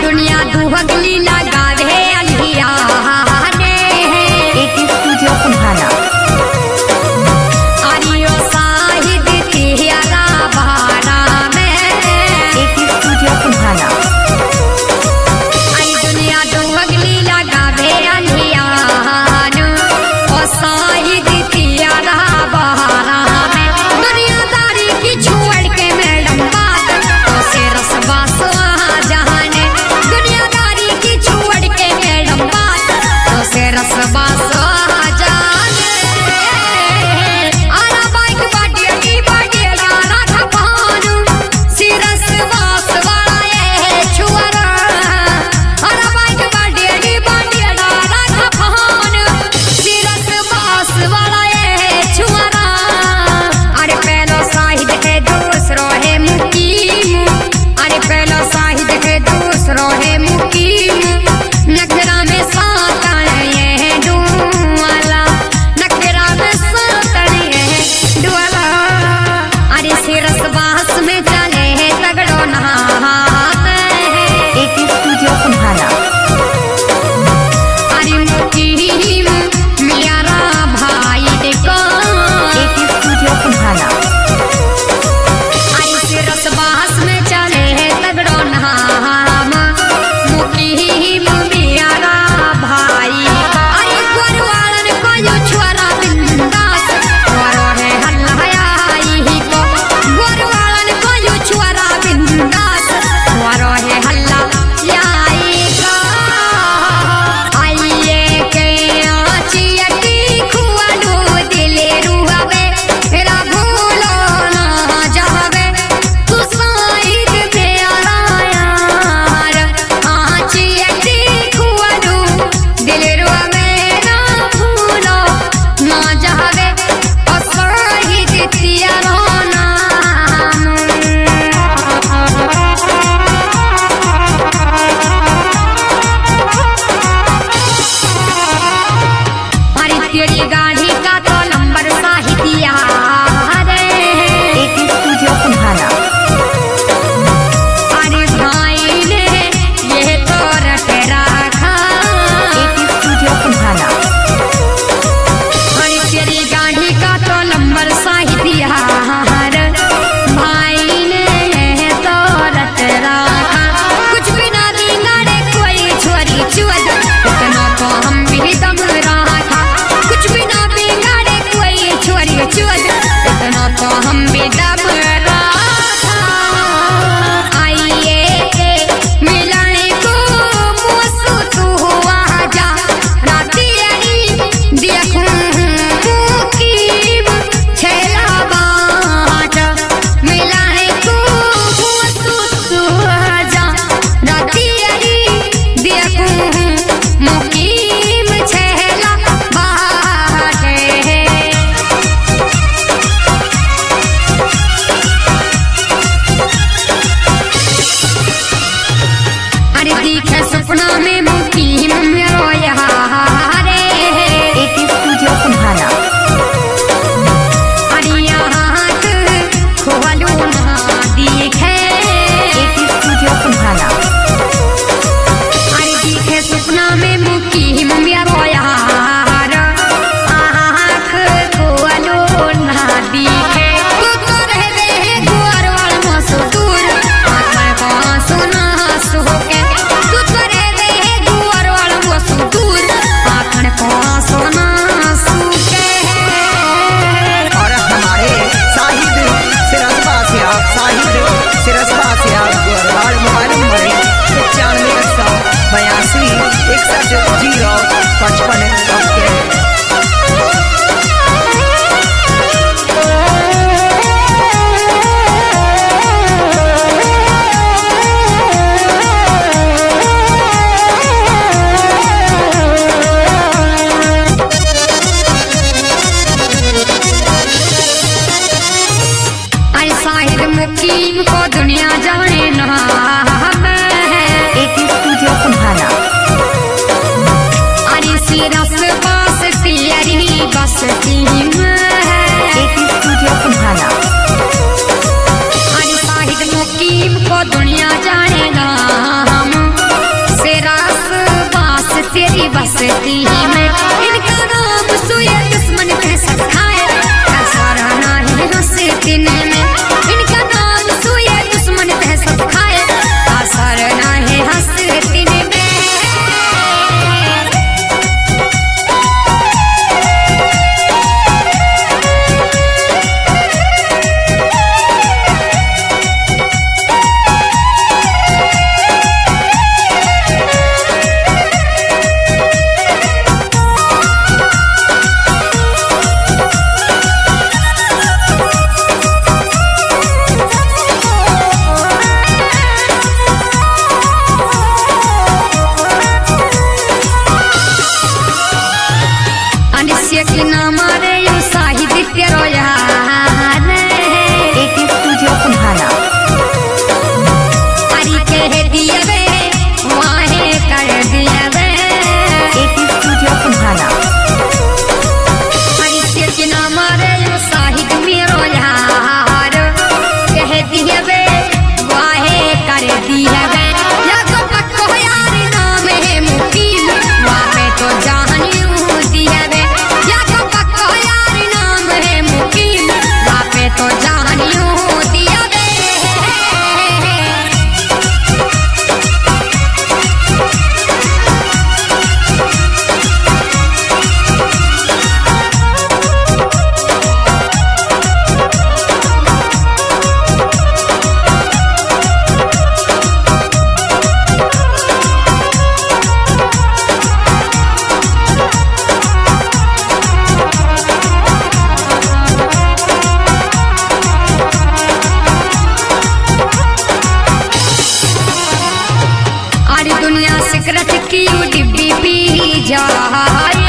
दुनिया दुहगली लगावे अलिया ने एक स्टूडियो कुम्हाना आरियो साहिद तिहरा बहारा में एक स्टूडियो कुम्हाना आई दुनिया दुहगली लगावे अलिया ओ साहिद तिहरा बहारा में दुनियादारी की छोड़ के मैडम बात तो से रसवा सुहा जहाने दुनियादारी की छोड़ हस्ती में इनका नाम सुए दुश्मन दहशत खाए असर नहीं हस्ती में इनका नाम सुए दुश्मन दहशत खाए असर नहीं हस्ती में के नाम रे यू साहित्य रोयान AK Studio Kumhana. हरी के दिए वे वाहे कर दिए वे AK Studio Kumhana. हरी के नाम रे यू साहित्य में रोयान कह दिए वे वाहे कर दिए वे या तो पक्को यार नाम है मुकीम वाहे तो जानी दिए वे तो जानियो दिया वे दुनिया सिकरत की डिब्बी पी जाए